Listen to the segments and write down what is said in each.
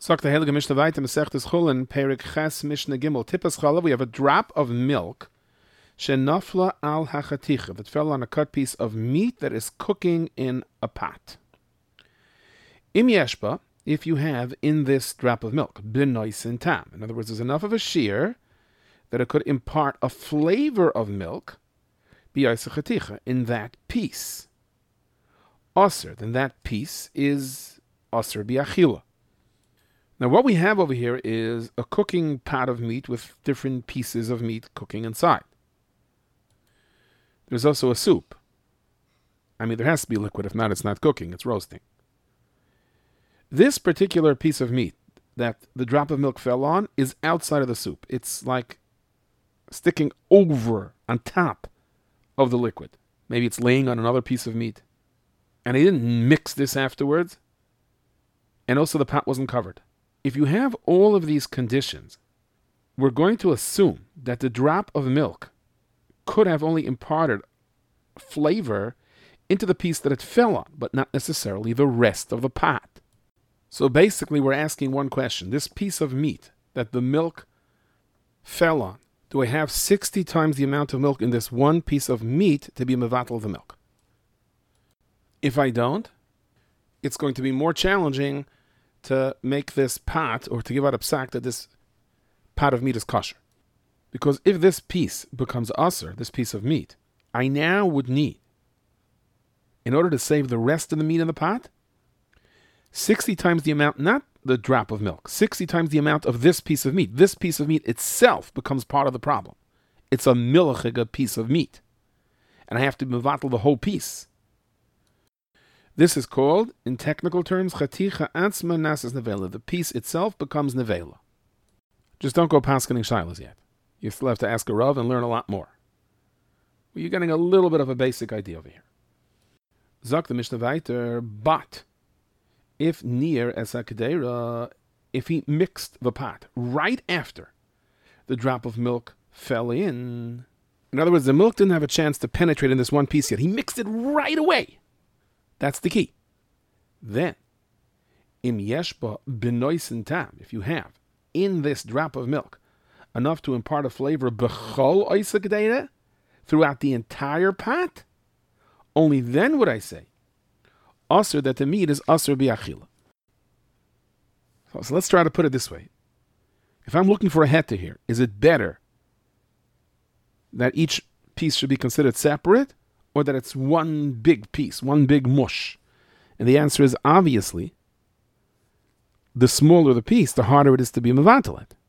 Sagt der Heilige Mishnah weiter, Masechtes Chulin, Perik Ches Mishnah Gimel, Tippas Chalav, we have a drop of milk, Shenafla al hachaticha, that fell on a cut piece of meat that is cooking in a pot. Im yeshba, if you have in this drop of milk, benois and tam. In other words, there's enough of a shear that it could impart a flavor of milk, b'yasachaticha, in that piece. Aser, then that piece is aser bi'achila. Now what we have over here is a cooking pot of meat with different pieces of meat cooking inside. There's also a soup. I mean, there has to be liquid. If not, it's not cooking, it's roasting. This particular piece of meat that the drop of milk fell on is outside of the soup. It's like sticking over, on top of the liquid. Maybe it's laying on another piece of meat. And he didn't mix this afterwards. And also the pot wasn't covered. If you have all of these conditions, we're going to assume that the drop of milk could have only imparted flavor into the piece that it fell on, but not necessarily the rest of the pot. So basically we're asking one question. This piece of meat that the milk fell on, do I have 60 times the amount of milk in this one piece of meat to be mevatel of the milk? If I don't, it's going to be more challenging to make this pot, or to give out a psak that this pot of meat is kosher. Because if this piece becomes aser, this piece of meat, I now would need, in order to save the rest of the meat in the pot, 60 times the amount, not the drop of milk, 60 times the amount of this piece of meat. This piece of meat itself becomes part of the problem. It's a milchiga piece of meat. And I have to mevatel the whole piece. This is called, in technical terms, chaticha atzma nasas nevela. The piece itself becomes nevela. Just don't go paskening shilas yet. You still have to ask a rav and learn a lot more. Well, you're getting a little bit of a basic idea over here. Zok the Mishnah weiter, but if near esakadera, if he mixed the pot right after the drop of milk fell in other words, the milk didn't have a chance to penetrate in this one piece yet. He mixed it right away. That's the key. Then, im yeshba benoisen tam, if you have in this drop of milk enough to impart a flavor b'chol oisakadera throughout the entire pot, only then would I say aser, that the meat is aser bi'achila. So let's try to put it this way. If I'm looking for a heta here, is it better that each piece should be considered separate, or that it's one big piece, one big mush? And the answer is obviously, the smaller the piece, the harder it is to be mevatel it.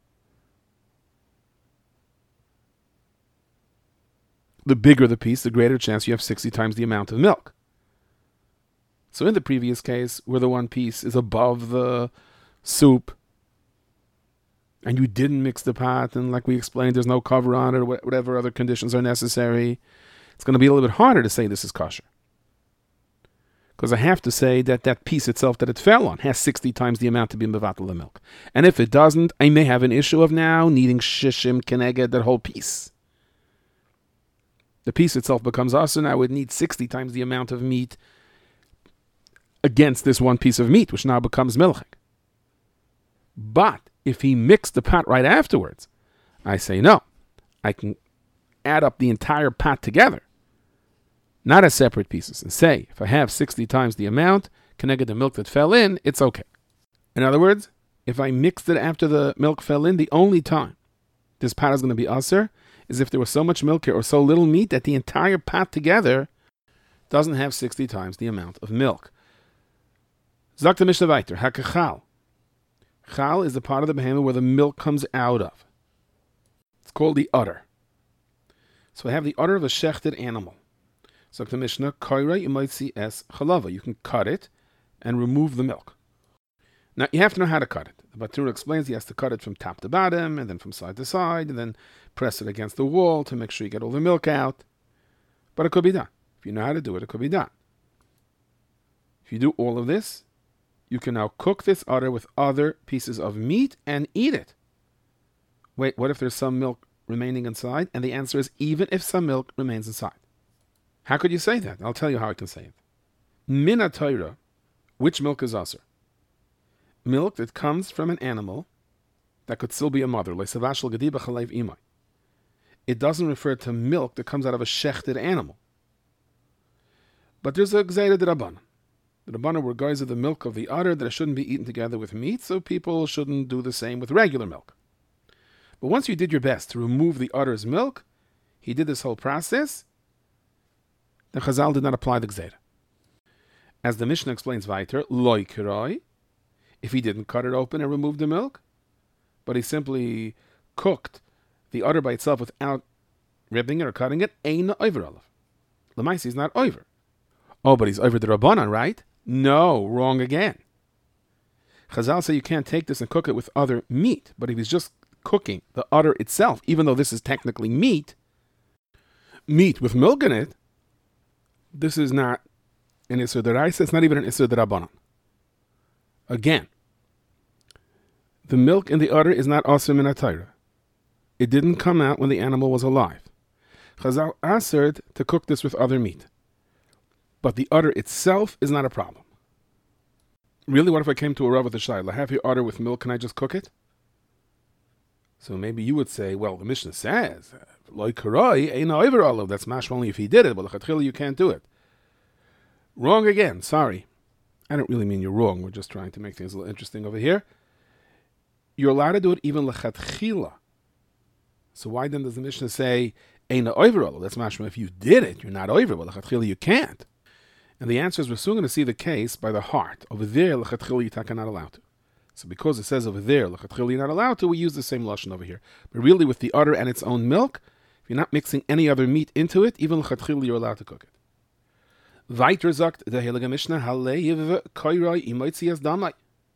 The bigger the piece, the greater chance you have 60 times the amount of milk. So in the previous case, where the one piece is above the soup, and you didn't mix the pot, and like we explained, there's no cover on it, or whatever other conditions are necessary, it's going to be a little bit harder to say this is kosher. Because I have to say that that piece itself that it fell on has 60 times the amount to be mevatel the milk. And if it doesn't, I may have an issue of now needing shishim keneged that whole piece. The piece itself becomes aser, and I would need 60 times the amount of meat against this one piece of meat, which now becomes milchik. But if he mixed the pot right afterwards, I say no. I can add up the entire pot together, not as separate pieces, and say, if I have 60 times the amount, connected the milk that fell in, it's okay. In other words, if I mixed it after the milk fell in, the only time this pot is going to be aser is if there was so much milk here or so little meat that the entire pot together doesn't have 60 times the amount of milk. Zok the Mishnah weiter, hakachal. Chal is the part of the behemoth where the milk comes out of. It's called the udder. So I have the udder of a shechted animal. Zok the Mishnah, koira imaitzi es chalava. You can cut it and remove the milk. Now you have to know how to cut it. The Batura explains he has to cut it from top to bottom, and then from side to side, and then press it against the wall to make sure you get all the milk out. But it could be done. If you know how to do it, it could be done. If you do all of this, you can now cook this udder with other pieces of meat and eat it. Wait, what if there's some milk remaining inside? And the answer is even if some milk remains inside. How could you say that? I'll tell you how I can say it. Min Torah, which milk is aser? milk that comes from an animal that could still be a mother. It doesn't refer to milk that comes out of a shechted animal. But there's a gzeira d'Rabbanan. The Rabbanan were guys of the milk of the udder that it shouldn't be eaten together with meat, so people shouldn't do the same with regular milk. But once you did your best to remove the udder's milk, he did this whole process, then Chazal did not apply the gzeira. As the Mishnah explains weiter, loy kiroi, if he didn't cut it open and remove the milk, but he simply cooked the udder by itself without ripping it or cutting it, ein over olav. L'maisi, he's not over. Oh, but he's over the Rabbanan, right? No, wrong again. Chazal say you can't take this and cook it with other meat, but if he's just cooking the udder itself, even though this is technically meat with milk in it, this is not an Isser D'Oraisa, it's not even an Isser D'Rabbanan. Again, the milk in the udder is not Asur Min HaTorah. It didn't come out when the animal was alive. Chazal assered to cook this with other meat. But the udder itself is not a problem. Really, what if I came to a Rav with a shayla? Have your udder with milk, can I just cook it? So maybe you would say, well, the Mishnah says, Loi karoi, eina over olav. That's mashma only if he did it, but l'chatchila you can't do it. Wrong again, sorry. I don't really mean you're wrong, we're just trying to make things a little interesting over here. You're allowed to do it even l'chatchila. So why then does the Mishnah say, eina over olav? That's mashma if you did it, you're not over, but l'chatchila you can't. And the answer is we're soon going to see the case by the heart. Over there, l'chatchila you're not allowed to. So because it says over there, l'chatchila you're not allowed to, we use the same lashon over here. But really with the udder and its own milk, if you're not mixing any other meat into it, even l'chatchila you're allowed to cook it. Weiter sagt der Heilige Mishnah, Haleiv koiroi imoitzias damai.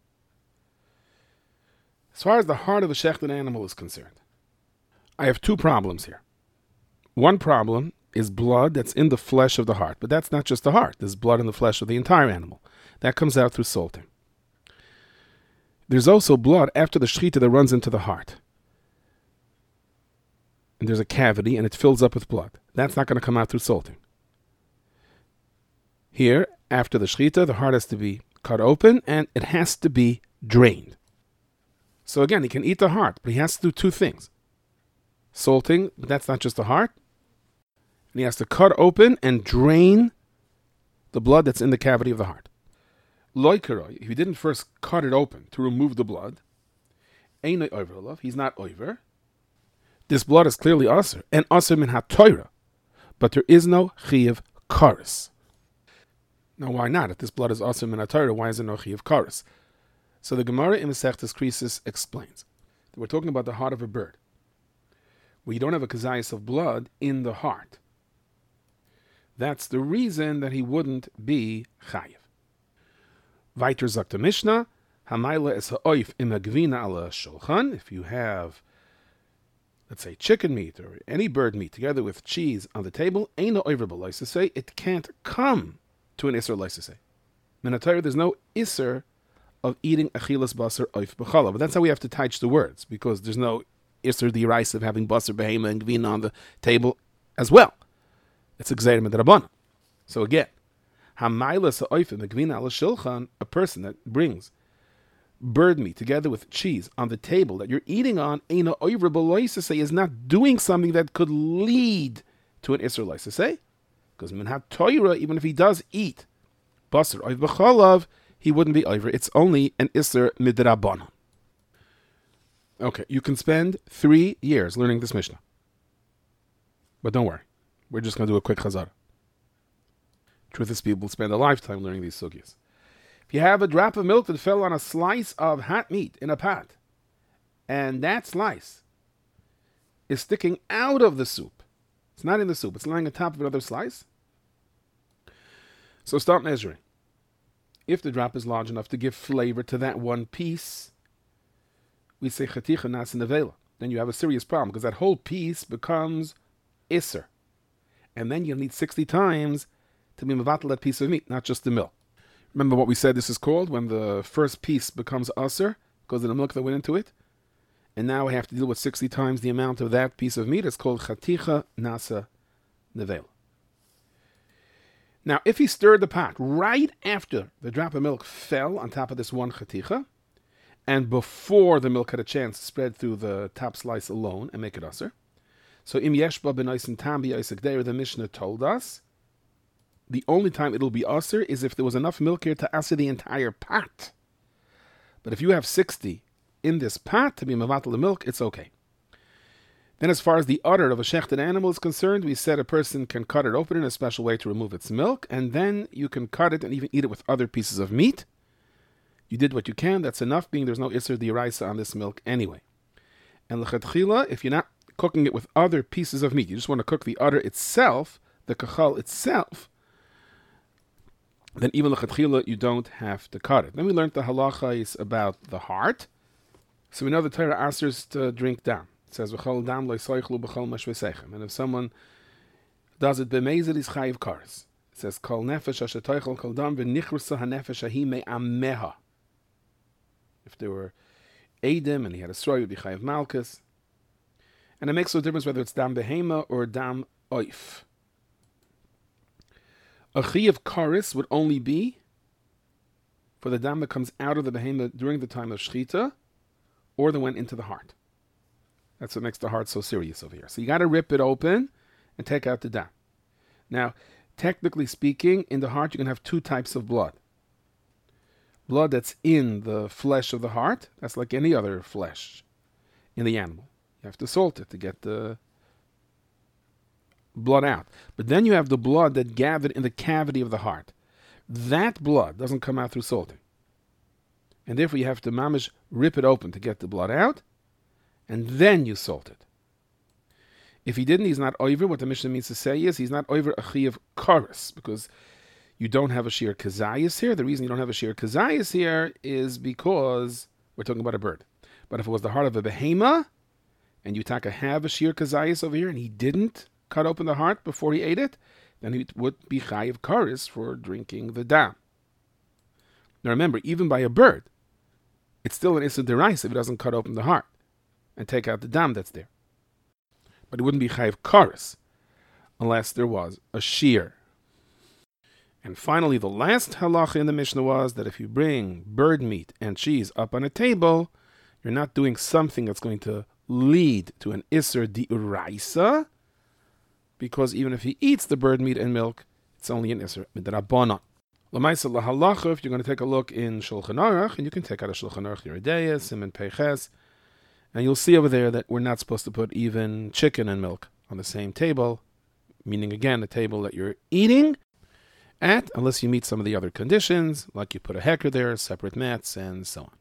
As far as the heart of a shechted animal is concerned, I have two problems here. One problem is blood that's in the flesh of the heart. But that's not just the heart. There's blood in the flesh of the entire animal. That comes out through salting. There's also blood after the shechita that runs into the heart. And there's a cavity and it fills up with blood. That's not going to come out through salting. Here, after the shechita, the heart has to be cut open and it has to be drained. So again, he can eat the heart, but he has to do two things. Salting, but that's not just the heart. And he has to cut open and drain the blood that's in the cavity of the heart. Loikeroi, if he didn't first cut it open to remove the blood, he's not over. This blood is clearly asur, and asur min ha-Torah, but there is no chiyuv kares. Now, why not? If this blood is asur min ha-Torah, why is there no chiyuv kares? So the Gemara in Masechtas Krisis explains that we're talking about the heart of a bird, where you don't have a kazayas of blood in the heart. That's the reason that he wouldn't be chayiv. Weiter sagt der Mishnah, Hamayla es ha'oif im ha'gvina ala shulchan. If you have, let's say, chicken meat or any bird meat together with cheese on the table, eina oiver b'loisesei, it can't come to an iser loisesei. In Torah, there's no iser of eating achilas basar oif b'chala. But that's how we have to teach the words, because there's no iser the rice of having basar behema and gvina on the table as well. It's a gzeira midrabanan. So again, hamayla sa'oifim megvina ala shulchan, a person that brings bird meat together with cheese on the table that you're eating on, eina oiver b'loisesei, is not doing something that could lead to an iser loisesei, because min ha-Torah, even if he does eat basar oif b'chalav, he wouldn't be over. It's only an iser midrabanan. Okay, you can spend 3 years learning this Mishnah, but don't worry. We're just going to do a quick chazara. Truth is, people spend a lifetime learning these sugyas. If you have a drop of milk that fell on a slice of hot meat in a pot, and that slice is sticking out of the soup, it's not in the soup, it's lying on top of another slice, so start measuring. If the drop is large enough to give flavor to that one piece, we say chaticha nasa nevela. Then you have a serious problem, because that whole piece becomes iser. And then you'll need 60 times to be mevatel that piece of meat, not just the milk. Remember what we said this is called? When the first piece becomes aser, because of the milk that went into it. And now we have to deal with 60 times the amount of that piece of meat. It's called chaticha nasa nevela. Now, if he stirred the pot right after the drop of milk fell on top of this one chaticha, and before the milk had a chance to spread through the top slice alone and make it aser. So im yeshba b'noisen tam b'yosek deir, the Mishnah told us, the only time it'll be aser is if there was enough milk here to aser the entire pot. But if you have 60 in this pot to be mevatel the milk, it's okay. Then as far as the udder of a shechted animal is concerned, we said a person can cut it open in a special way to remove its milk, and then you can cut it and even eat it with other pieces of meat. You did what you can, that's enough, being there's no Isser D'Oraisa on this milk anyway. And l'chatchila, if you're not cooking it with other pieces of meat, you just want to cook the udder itself, the kachal itself, then even l'chatchila, you don't have to cut it. Then we learned the halachas about the heart. So we know the Torah asks us to drink dam. It says, v'chol dam lo yisoichlu b'chol mashvesechem. And if someone does it b'mezid, he's chayiv kares. It says, kol nefesh asher toichel kol dam v'nichrusa hanefesh ahi me'ameha. If there were Adim and he had a sroy, it would be chayiv malchus. And it makes no difference whether it's dam behema or dam oif. A chayiv kares would only be for the dam that comes out of the behema during the time of shchita, or that went into the heart. That's what makes the heart so serious over here. So you got to rip it open and take out the dam. Now, technically speaking, in the heart you can have two types of blood. Blood that's in the flesh of the heart, that's like any other flesh in the animal. You have to salt it to get the blood out. But then you have the blood that gathered in the cavity of the heart. That blood doesn't come out through salting. And therefore you have to mamish rip it open to get the blood out, and then you salt it. If he didn't, he's not over. What the Mishnah means to say is he's not over a chayiv kares, because you don't have a sheer kazayas here. The reason you don't have a sheer kazayas here is because we're talking about a bird. But if it was the heart of a behema, and you have a sheer kazayas over here, and he didn't cut open the heart before he ate it, then it would be chayiv kares for drinking the dam. Now remember, even by a bird, it's still an issur d'oraisa if it doesn't cut open the heart and take out the dam that's there. But it wouldn't be chayiv kares unless there was a shear. And finally, the last halacha in the Mishnah was that if you bring bird meat and cheese up on a table, you're not doing something that's going to lead to an issur d'oraisa, because even if he eats the bird meat and milk, it's only an issur midrabanan. L'maisa lahalacha, if you're going to take a look in Shulchan Aruch, and you can take out a Shulchan Aruch Yeridea, Siman Peiches, and you'll see over there that we're not supposed to put even chicken and milk on the same table, meaning again, the table that you're eating at, unless you meet some of the other conditions, like you put a hecker there, separate mats, and so on.